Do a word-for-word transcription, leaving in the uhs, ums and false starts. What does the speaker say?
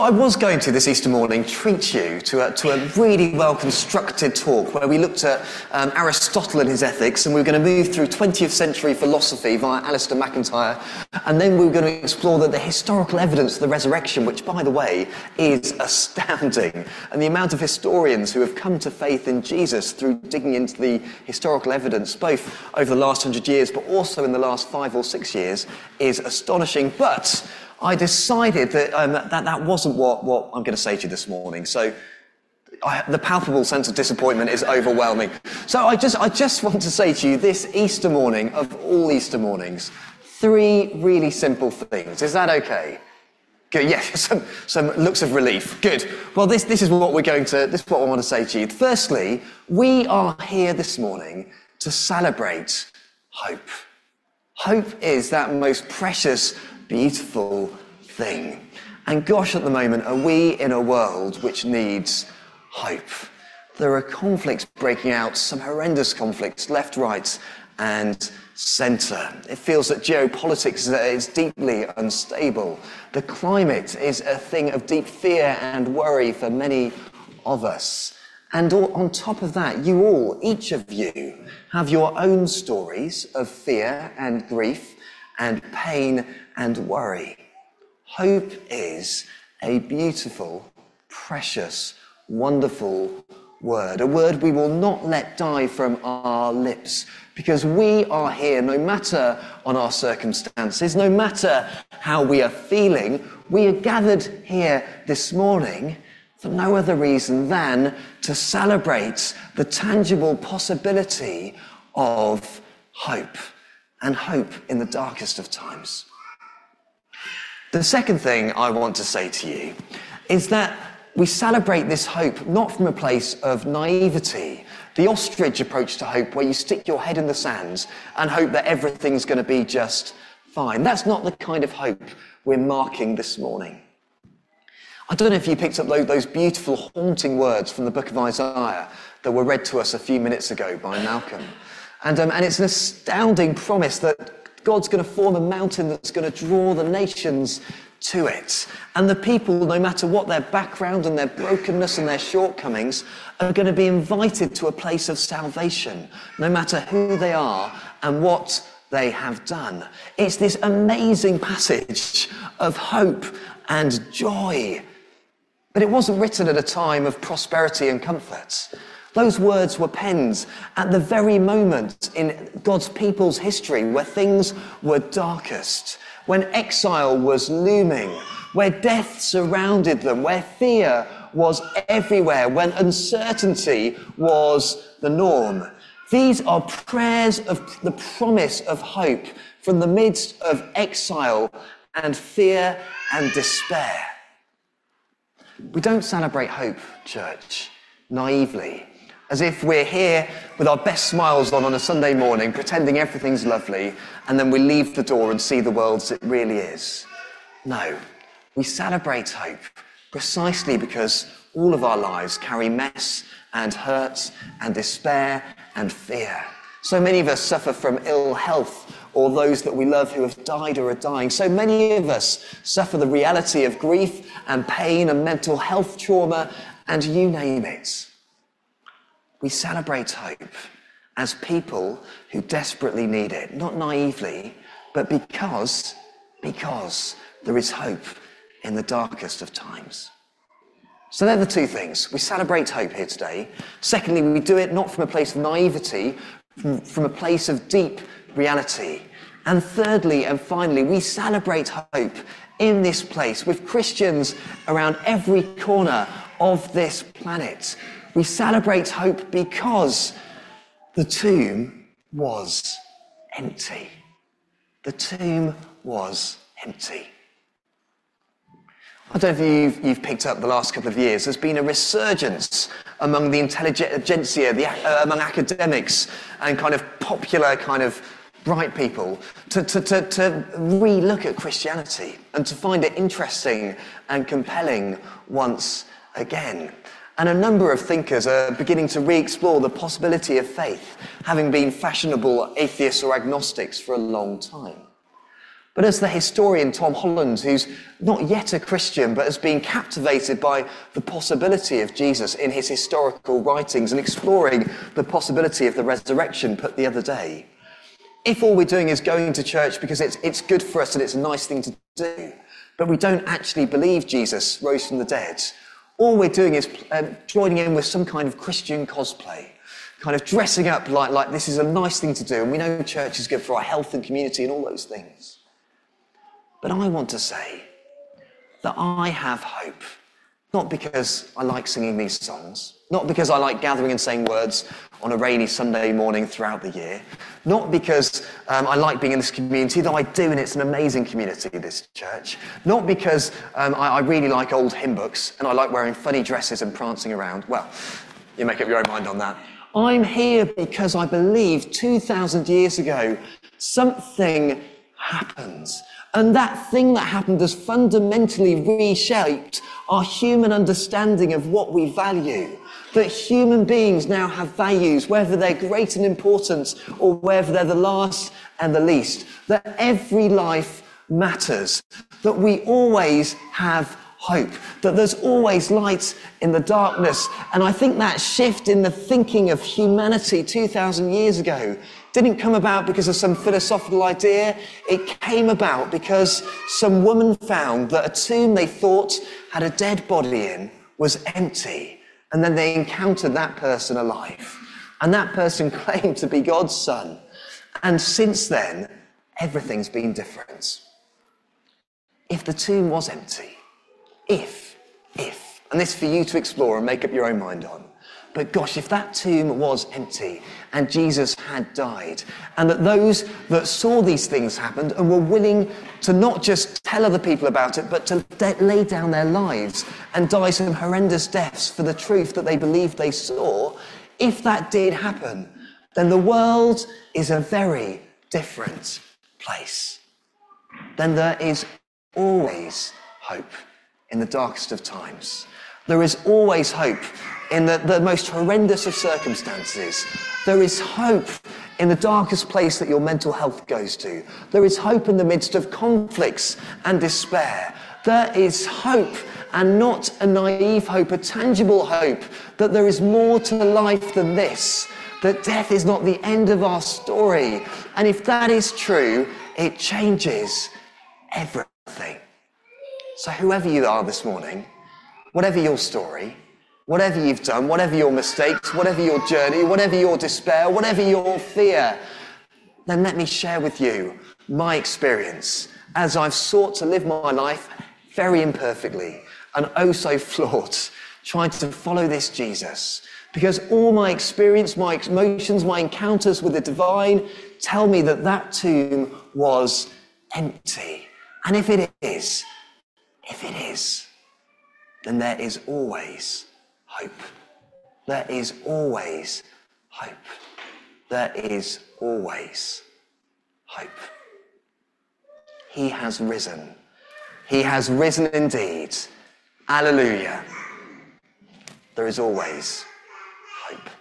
I was going to, this Easter morning, treat you to a, to a really well-constructed talk where we looked at um, Aristotle and his ethics, and we were going to move through twentieth century philosophy via Alistair McIntyre, and then we were going to explore the, the historical evidence of the resurrection, which, by the way, is astounding. And the amount of historians who have come to faith in Jesus through digging into the historical evidence, both over the last hundred years, but also in the last five or six years, is astonishing. But I decided that um, that, that wasn't what, what I'm going to say to you this morning. So I, the palpable sense of disappointment is overwhelming. So I just I just want to say to you this Easter morning, of all Easter mornings, three really simple things. Is that okay? Good. Yes. Some, some looks of relief. Good. Well, this this is what we're going to. This is what I want to say to you. Firstly, we are here this morning to celebrate hope. Hope is that most precious, beautiful thing. And gosh, at the moment, are we in a world which needs hope? There are conflicts breaking out, some horrendous conflicts, left, right, and centre. It feels that geopolitics is deeply unstable. The climate is a thing of deep fear and worry for many of us. And on top of that, you all, each of you, have your own stories of fear and grief and pain and worry. Hope is a beautiful, precious, wonderful word, a word we will not let die from our lips, because we are here, no matter on our circumstances, no matter how we are feeling, we are gathered here this morning for no other reason than to celebrate the tangible possibility of hope, and hope in the darkest of times. The second thing I want to say to you is that we celebrate this hope not from a place of naivety, the ostrich approach to hope where you stick your head in the sand and hope that everything's going to be just fine. That's not the kind of hope we're marking this morning. I don't know if you picked up those beautiful, haunting words from the book of Isaiah that were read to us a few minutes ago by Malcolm. And, um, and it's an astounding promise that God's going to form a mountain that's going to draw the nations to it. And the people, no matter what their background and their brokenness and their shortcomings, are going to be invited to a place of salvation, no matter who they are and what they have done. It's this amazing passage of hope and joy. But it wasn't written at a time of prosperity and comfort. Those words were penned at the very moment in God's people's history where things were darkest, when exile was looming, where death surrounded them, where fear was everywhere, when uncertainty was the norm. These are prayers of the promise of hope from the midst of exile and fear and despair. We don't celebrate hope, church, naively, as if we're here with our best smiles on on a Sunday morning, pretending everything's lovely, and then we leave the door and see the world as it really is. No, we celebrate hope precisely because all of our lives carry mess and hurt and despair and fear. So many of us suffer from ill health, or those that we love who have died or are dying. So many of us suffer the reality of grief and pain and mental health trauma, and you name it. We celebrate hope as people who desperately need it, not naively, but because, because there is hope in the darkest of times. So they're the two things. We celebrate hope here today. Secondly, we do it not from a place of naivety, from, from a place of deep reality. And thirdly and finally, we celebrate hope in this place with Christians around every corner of this planet. We celebrate hope because the tomb was empty. The tomb was empty. I don't know if you've, you've picked up the last couple of years, there's been a resurgence among the intelligentsia, the, uh, among academics and kind of popular kind of bright people to, to, to, to re-look at Christianity and to find it interesting and compelling once again. And a number of thinkers are beginning to re-explore the possibility of faith, having been fashionable atheists or agnostics for a long time. But as the historian Tom Holland, who's not yet a Christian, but has been captivated by the possibility of Jesus in his historical writings and exploring the possibility of the resurrection, put the other day, if all we're doing is going to church because it's, it's good for us and it's a nice thing to do, but we don't actually believe Jesus rose from the dead, all we're doing is um, joining in with some kind of Christian cosplay, kind of dressing up like, like this is a nice thing to do, and we know church is good for our health and community and all those things. But I want to say that I have hope, not because I like singing these songs, not because I like gathering and saying words on a rainy Sunday morning throughout the year, not because um, I like being in this community, though I do, and it's an amazing community, this church, not because um, I, I really like old hymn books and I like wearing funny dresses and prancing around. Well, you make up your own mind on that. I'm here because I believe two thousand years ago something happened. And that thing that happened has fundamentally reshaped our human understanding of what we value. That human beings now have values, whether they're great and important or whether they're the last and the least. That every life matters. That we always have hope. That there's always light in the darkness. And I think that shift in the thinking of humanity two thousand years ago didn't come about because of some philosophical idea. It came about because some woman found that a tomb they thought had a dead body in was empty. And then they encountered that person alive. And that person claimed to be God's son. And since then, everything's been different. If the tomb was empty, if, if, and this is for you to explore and make up your own mind on, but gosh, if that tomb was empty and Jesus had died, and that those that saw these things happen and were willing to not just tell other people about it, but to de- lay down their lives and die some horrendous deaths for the truth that they believed they saw, if that did happen, then the world is a very different place. Then there is always hope in the darkest of times. There is always hope in the, the most horrendous of circumstances. There is hope in the darkest place that your mental health goes to. There is hope in the midst of conflicts and despair. There is hope, and not a naive hope, a tangible hope, that there is more to life than this, that death is not the end of our story. And if that is true, it changes everything. So whoever you are this morning, whatever your story, whatever you've done, whatever your mistakes, whatever your journey, whatever your despair, whatever your fear, then let me share with you my experience as I've sought to live my life very imperfectly and oh so flawed, trying to follow this Jesus. Because all my experience, my emotions, my encounters with the divine tell me that that tomb was empty. And if it is, if it is, then there is always hope. There is always hope. There is always hope. He has risen. He has risen indeed. Alleluia. There is always hope.